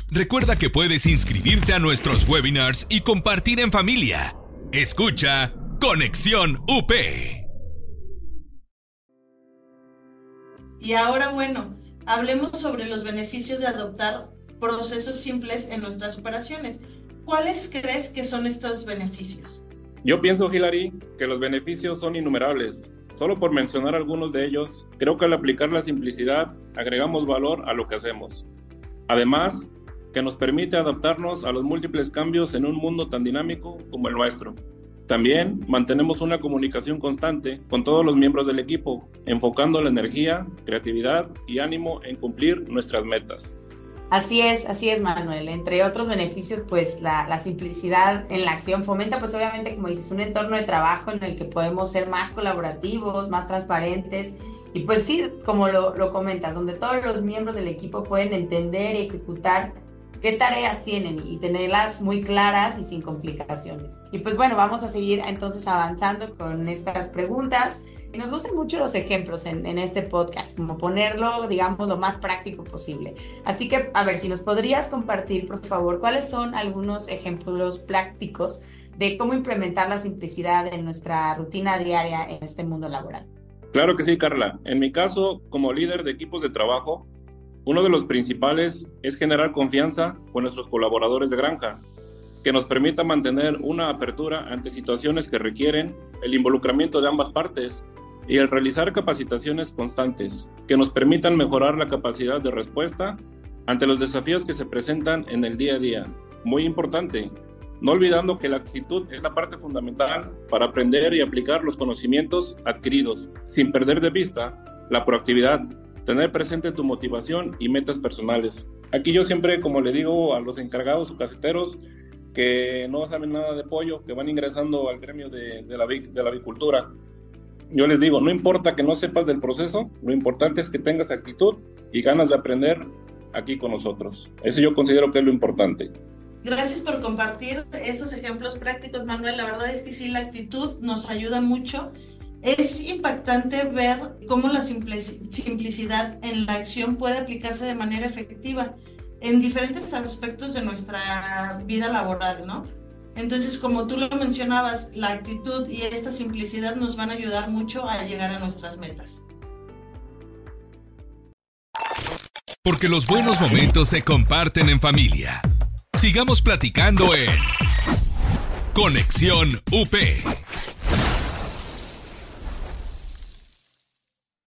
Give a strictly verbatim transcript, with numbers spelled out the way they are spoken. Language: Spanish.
Recuerda que puedes inscribirte a nuestros webinars y compartir en familia. Escucha Conexión U P. Y ahora, bueno, hablemos sobre los beneficios de adoptar procesos simples en nuestras operaciones. ¿Cuáles crees que son estos beneficios? Yo pienso, Hilary, que los beneficios son innumerables. Solo por mencionar algunos de ellos, creo que al aplicar la simplicidad, agregamos valor a lo que hacemos. Además, que nos permite adaptarnos a los múltiples cambios en un mundo tan dinámico como el nuestro. También mantenemos una comunicación constante con todos los miembros del equipo, enfocando la energía, creatividad y ánimo en cumplir nuestras metas. Así es, así es, Manuel. Entre otros beneficios, pues la, la simplicidad en la acción fomenta, pues obviamente, como dices, un entorno de trabajo en el que podemos ser más colaborativos, más transparentes y pues sí, como lo, lo comentas, donde todos los miembros del equipo pueden entender y ejecutar qué tareas tienen y tenerlas muy claras y sin complicaciones. Y pues bueno, vamos a seguir entonces avanzando con estas preguntas. Nos gustan mucho los ejemplos en, en este podcast, como ponerlo, digamos, lo más práctico posible. Así que, a ver, si nos podrías compartir, por favor, cuáles son algunos ejemplos prácticos de cómo implementar la simplicidad en nuestra rutina diaria en este mundo laboral. Claro que sí, Carla. En mi caso, como líder de equipos de trabajo, uno de los principales es generar confianza con nuestros colaboradores de granja, que nos permita mantener una apertura ante situaciones que requieren el involucramiento de ambas partes y el realizar capacitaciones constantes que nos permitan mejorar la capacidad de respuesta ante los desafíos que se presentan en el día a día. Muy importante, no olvidando que la actitud es la parte fundamental para aprender y aplicar los conocimientos adquiridos, sin perder de vista la proactividad, tener presente tu motivación y metas personales. Aquí yo siempre, como le digo a los encargados o caseteros que no saben nada de pollo, que van ingresando al gremio de, de, la, de la avicultura, yo les digo, no importa que no sepas del proceso, lo importante es que tengas actitud y ganas de aprender aquí con nosotros. Eso yo considero que es lo importante. Gracias por compartir esos ejemplos prácticos, Manuel. La verdad es que sí, la actitud nos ayuda mucho. Es impactante ver cómo la simplicidad en la acción puede aplicarse de manera efectiva en diferentes aspectos de nuestra vida laboral, ¿no? Entonces, como tú lo mencionabas, la actitud y esta simplicidad nos van a ayudar mucho a llegar a nuestras metas. Porque los buenos momentos se comparten en familia. Sigamos platicando en Conexión U P.